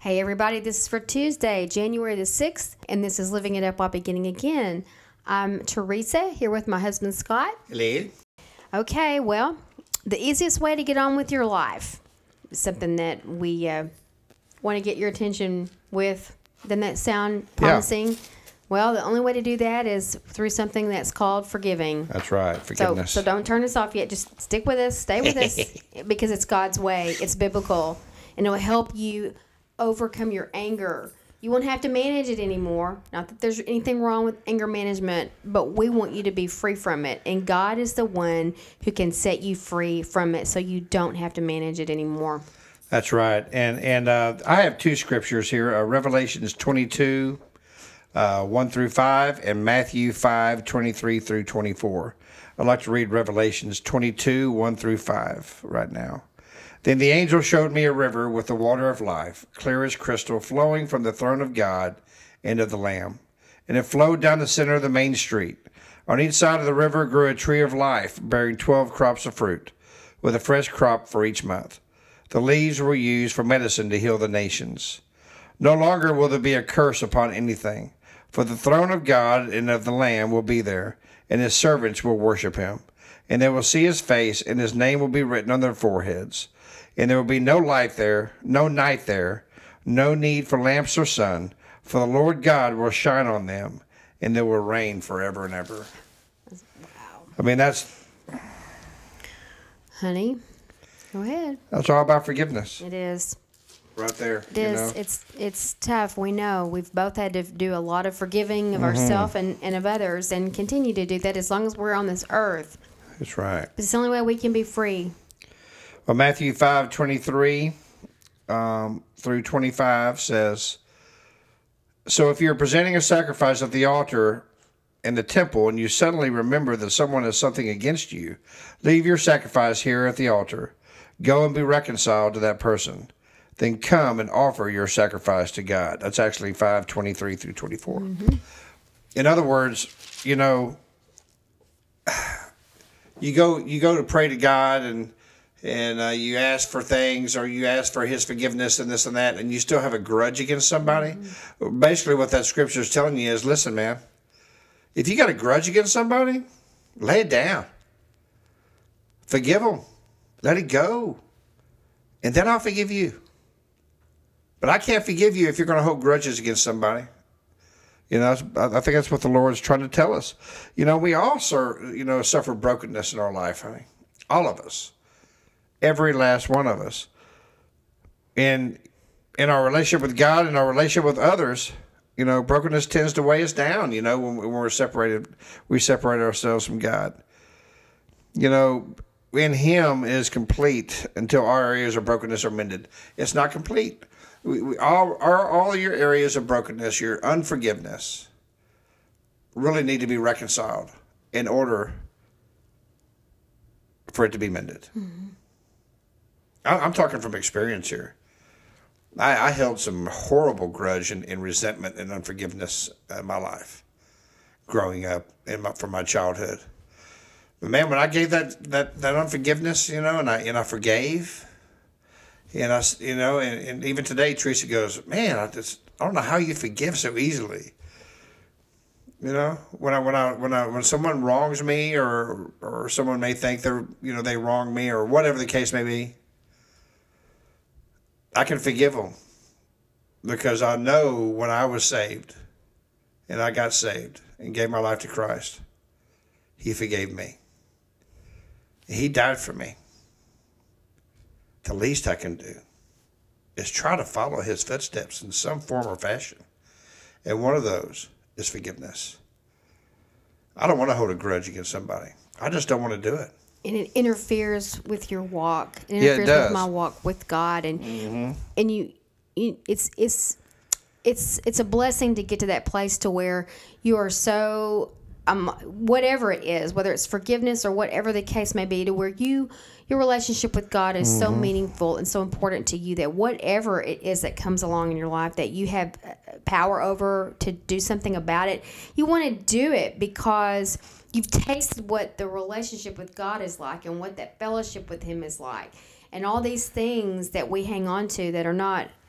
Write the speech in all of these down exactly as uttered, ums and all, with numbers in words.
Hey everybody, this is for Tuesday, January the sixth, and this is Living It Up While Beginning Again. I'm Teresa, here with my husband Scott. Hello. Okay, well, the easiest way to get on with your life, something that we uh, want to get your attention with. Doesn't that sound promising? Yeah. Well, the only way to do that is through something that's called forgiving. That's right, forgiveness. So, so don't turn us off yet. Just stick with us, stay with us, because it's God's way. It's biblical, and it will help you overcome your anger. You won't have to manage it anymore. Not that there's anything wrong with anger management, but we want you to be free from it. And God is the one who can set you free from it so you don't have to manage it anymore. That's right. And and uh, I have two scriptures here, uh, Revelations twenty-two, uh, one through five, and Matthew five, twenty-three through twenty-four. I'd like to read Revelations twenty-two, one through five right now. Then the angel showed me a river with the water of life, clear as crystal, flowing from the throne of God and of the Lamb. And it flowed down the center of the main street. On each side of the river grew a tree of life, bearing twelve crops of fruit, with a fresh crop for each month. The leaves were used for medicine to heal the nations. No longer will there be a curse upon anything, for the throne of God and of the Lamb will be there, and his servants will worship him. And they will see his face, and his name will be written on their foreheads. And there will be no light there, no night there, no need for lamps or sun, for the Lord God will shine on them, and they will reign forever and ever. Wow. I mean, that's... Honey, go ahead. That's all about forgiveness. It is. Right there. It is. You know? It's it's tough. We know. We've both had to do a lot of forgiving of mm-hmm. ourselves and, and of others, and continue to do that as long as we're on this earth. That's right. But it's the only way we can be free. Well, Matthew five twenty-three um, through twenty-five says, so if you're presenting a sacrifice at the altar in the temple and you suddenly remember that someone has something against you, leave your sacrifice here at the altar. Go and be reconciled to that person. Then come and offer your sacrifice to God. That's actually five twenty-three through twenty-four. Mm-hmm. In other words, you know, you go you go to pray to God and And uh, you ask for things, or you ask for his forgiveness and this and that, and you still have a grudge against somebody. Mm-hmm. Basically, what that scripture is telling you is, listen, man, if you got a grudge against somebody, lay it down. Forgive them. Let it go. And then I'll forgive you. But I can't forgive you if you're going to hold grudges against somebody. You know, I think that's what the Lord's trying to tell us. You know, we all, sur- you know, suffer brokenness in our life, honey. All of us. Every last one of us. In in our relationship with God and our relationship with others, you know, brokenness tends to weigh us down, you know, when, when we're separated, we separate ourselves from God. You know, in him is complete until our areas of brokenness are mended. It's not complete. We, we all, our, all your areas of brokenness, your unforgiveness, really need to be reconciled in order for it to be mended. Mm-hmm. I'm talking from experience here. I, I held some horrible grudge and, and resentment and unforgiveness in my life, growing up in my, from my childhood. But man, when I gave that, that, that unforgiveness, you know, and I and I forgave, and I, you know, and, and even today, Teresa goes, man, I just I don't know how you forgive so easily. You know, when I when I when I when someone wrongs me, or or someone may think they're you know they wronged me, or whatever the case may be. I can forgive them because I know when I was saved and I got saved and gave my life to Christ, he forgave me. He died for me. The least I can do is try to follow his footsteps in some form or fashion. And one of those is forgiveness. I don't want to hold a grudge against somebody. I just don't want to do it. And it interferes with your walk. It yeah, interferes it does. with my walk with God, and mm-hmm. and you, you, it's it's it's it's a blessing to get to that place to where you are so um whatever it is, whether it's forgiveness or whatever the case may be, to where you your relationship with God is mm-hmm. so meaningful and so important to you that whatever it is that comes along in your life that you have power over to do something about it, you want to do it because you've tasted what the relationship with God is like and what that fellowship with him is like. And all these things that we hang on to that are not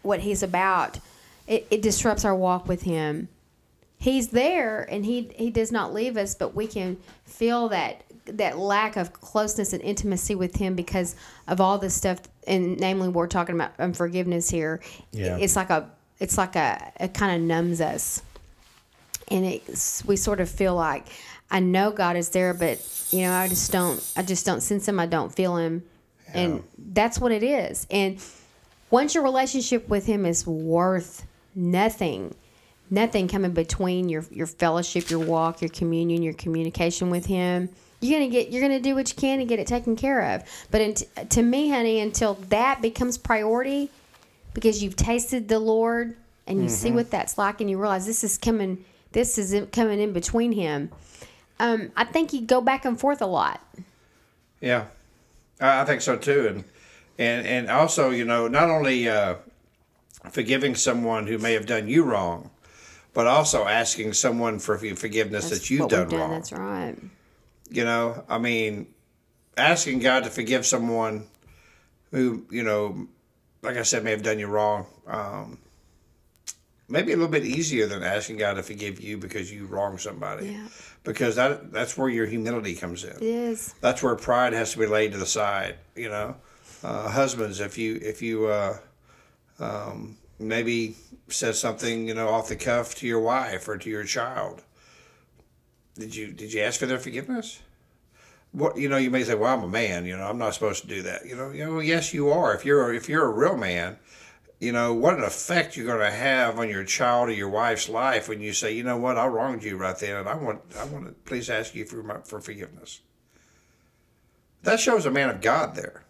what he's about, it, it disrupts our walk with him. He's there, and he he does not leave us, but we can feel that that lack of closeness and intimacy with him because of all this stuff, and namely we're talking about unforgiveness here. Yeah. It's like a it's like a it kind of numbs us, and it's, we sort of feel like, I know God is there, but you know I just don't I just don't sense him. I don't feel him, Yeah. and that's what it is. And once your relationship with him is worth nothing, nothing coming between your your fellowship, your walk, your communion, your communication with him, you're gonna get you're gonna do what you can to get it taken care of. But in, to me, honey, until that becomes priority, because you've tasted the Lord and you mm-hmm. see what that's like, and you realize this is coming, this is coming in between him. Um, I think you go back and forth a lot. Yeah, I think so too, and and and also, you know, not only uh, forgiving someone who may have done you wrong, but also asking someone for forgiveness that's that you've done, done wrong. That's right. You know, I mean, asking God to forgive someone who, you know, like I said, may have done you wrong, um, maybe a little bit easier than asking God to forgive you because you wronged somebody. Yeah. Because that that's where your humility comes in. It is. That's where pride has to be laid to the side. You know, uh, husbands, if you if you uh, um, maybe said something, you know, off the cuff to your wife or to your child, did you did you ask for their forgiveness? What you know, you may say, "Well, I'm a man. You know, I'm not supposed to do that." You know, you know, yes, you are. If you're if you're a real man, you know what an effect you're going to have on your child or your wife's life when you say, "You know what, I wronged you right then, and I want I want to please ask you for my, for forgiveness." That shows a man of God there,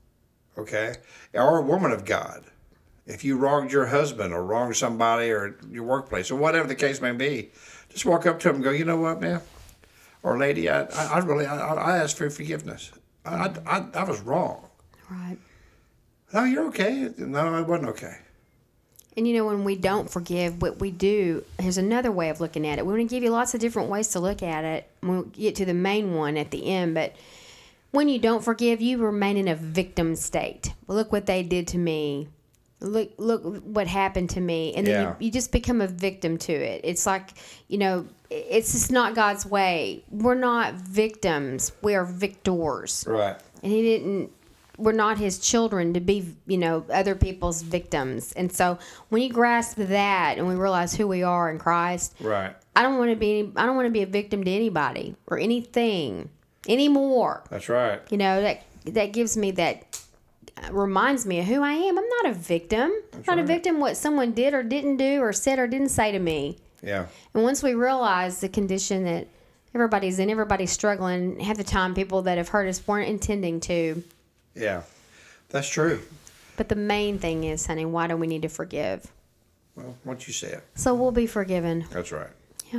okay, or a woman of God. If you wronged your husband or wronged somebody or your workplace or whatever the case may be, just walk up to him and go, "You know what, man, or lady, I, I, I really, I, I asked for forgiveness. I, I, I was wrong." Right. "No, you're okay." "No, I wasn't okay." And you know, when we don't forgive, what we do, here's another way of looking at it. We're going to give you lots of different ways to look at it. We'll get to the main one at the end, but when you don't forgive, you remain in a victim state. Look what they did to me. Look, look what happened to me. And then Yeah. you, you just become a victim to it. It's like, you know, it's just not God's way. We're not victims. We are victors. Right. And he didn't, we're not his children to be, you know, other people's victims. And so when you grasp that and we realize who we are in Christ, Right. I don't want to be, I don't want to be a victim to anybody or anything anymore. That's right. You know, that, that gives me that, reminds me of who I am. I'm not a victim. I'm not right. a victim what someone did or didn't do or said or didn't say to me. Yeah. And once we realize the condition that everybody's in, everybody's struggling, half the time people that have hurt us weren't intending to. Yeah. That's true. But the main thing is, honey, why do we need to forgive? Well, once you say it. So we'll be forgiven. That's right. Yeah.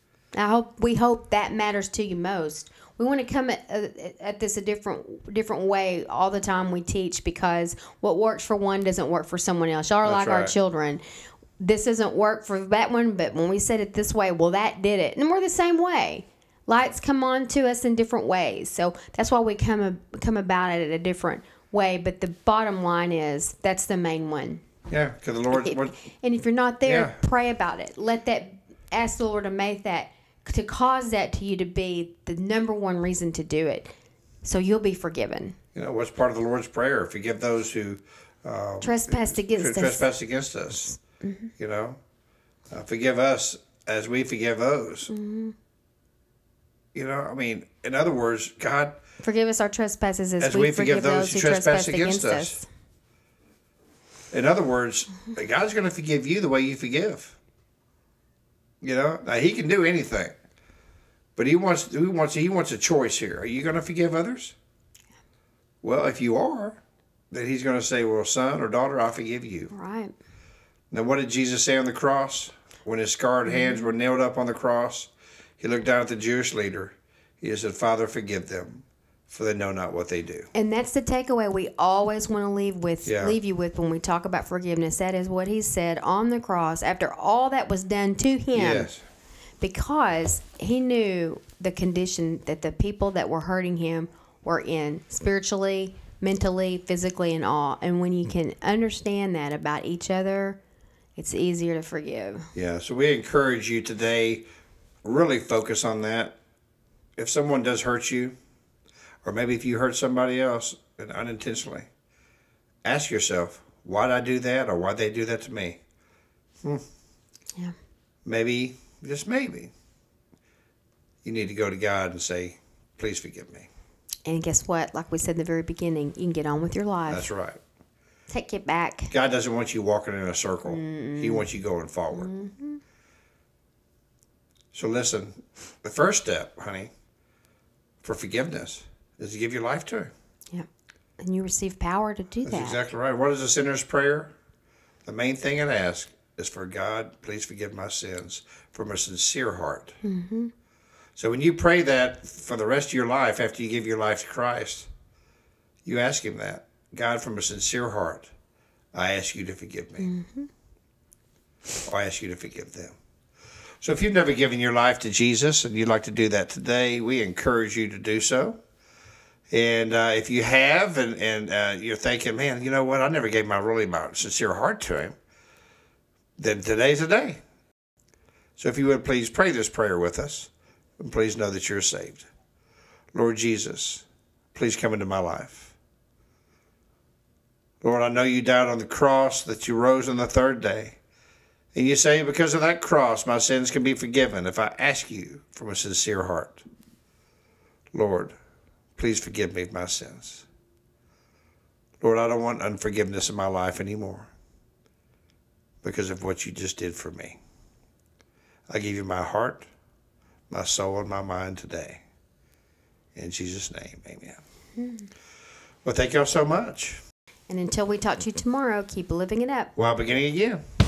I hope we hope that matters to you most. We want to come at, at this a different different way all the time we teach, because what works for one doesn't work for someone else. Y'all are That's like our right. children. This doesn't work for that one, but when we said it this way, well, that did it. And we're the same way. Lights come on to us in different ways. So that's why we come, come about it in a different way. But the bottom line is that's the main one. Yeah, because the Lord. It- what, and if you're not there, Yeah. pray about it. Let that, ask the Lord to make that, to cause that to you to be the number one reason to do it. So you'll be forgiven. you know, what's part of the Lord's Prayer? Forgive those who uh, Trespassed against us. trespass against us. Mm-hmm. You know, uh, forgive us as we forgive those. Mm-hmm. You know, I mean, in other words, God, Forgive us our trespasses as, As we, we forgive, those who trespass against us. in other words, God's going to forgive you the way you forgive. You know, now He can do anything, but He wants He wants He wants a choice here. Are you going to forgive others? Well, if you are, then He's going to say, "Well, son or daughter, I forgive you." Right. Now, what did Jesus say on the cross? When His scarred Mm-hmm. hands were nailed up on the cross, He looked down at the Jewish leader. He said, "Father, forgive them, for they know not what they do." And that's the takeaway we always want to leave with, Yeah. leave you with when we talk about forgiveness. That is what He said on the cross after all that was done to Him. Yes. Because He knew the condition that the people that were hurting Him were in, spiritually, mentally, physically, and all. And when you can understand that about each other, it's easier to forgive. Yeah, so we encourage you today, really focus on that. If someone does hurt you, or maybe if you hurt somebody else and unintentionally, ask yourself, why did I do that, or why did they do that to me? Hmm. Yeah. Maybe, just maybe, you need to go to God and say, please forgive me. And guess what? Like we said in the very beginning, you can get on with your life. That's right. Take it back. God doesn't want you walking in a circle. Mm-mm. He wants you going forward. Mm-hmm. So listen, the first step, honey, for forgiveness is to give your life to Him. Yeah. And you receive power to do That's that. exactly right. What is a sinner's prayer? The main thing it asks is for God, please forgive my sins, from a sincere heart. Mm-hmm. So when you pray that for the rest of your life, after you give your life to Christ, you ask Him that. God, from a sincere heart, I ask you to forgive me. Mm-hmm. I ask you to forgive them. So if you've never given your life to Jesus and you'd like to do that today, we encourage you to do so. And uh, if you have, and, and uh, you're thinking, man, you know what, I never gave my really my sincere heart to Him, then today's the day. So if you would please pray this prayer with us, and please know that you're saved. Lord Jesus, please come into my life. Lord, I know you died on the cross, that you rose on the third day. And you say, because of that cross, my sins can be forgiven if I ask you from a sincere heart. Lord, please forgive me of my sins. Lord, I don't want unforgiveness in my life anymore because of what you just did for me. I give you my heart, my soul, and my mind today. In Jesus' name, amen. Hmm. Well, thank y'all so much. And until we talk to you tomorrow, keep living it up. While beginning again.